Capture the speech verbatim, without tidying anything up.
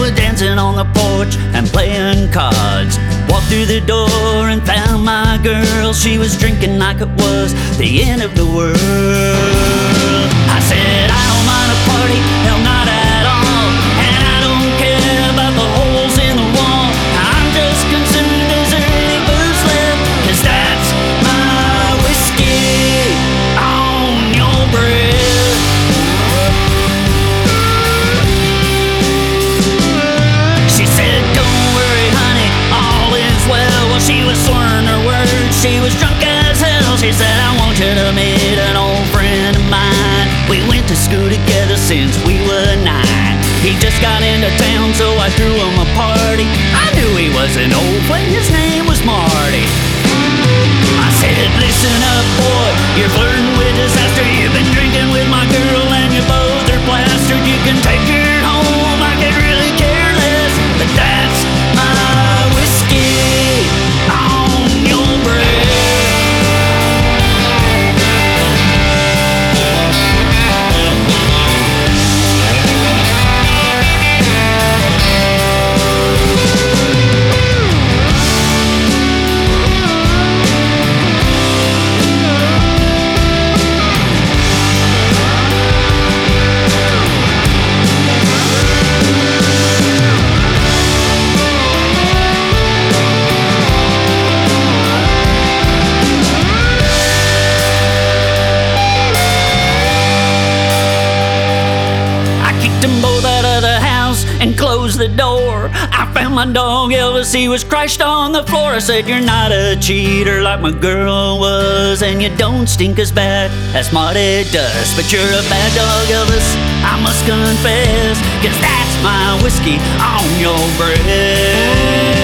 were dancing on the porch and playing cards. Walked through the door and found my girl. She was drinking like it was the end of the world. I said, I don't mind a party, hell not at all. And I don't care about the holes in the wall. I'm just concerned there's early birds left, 'cause that's my whiskey on your breath. She said, don't worry honey, all is well. Well, she was slurring her words, she was drunk as hell. She said, I want you to meet an old friend of mine. We went to school together since we were nine. He just got into town, so I threw him a party. I knew he was an old friend, his name was Marty. I said, listen up boy, you're flirting with disaster. You've been drinking with my girl and you both are plastered. You can take her home, I could really care less, but that's my whiskey on your breath. Them both out of the house and closed the door. I found my dog Elvis, he was crashed on the floor. I said, you're not a cheater like my girl was, and you don't stink as bad as Marty does. But you're a bad dog Elvis, I must confess, 'cause that's my whiskey on your breath.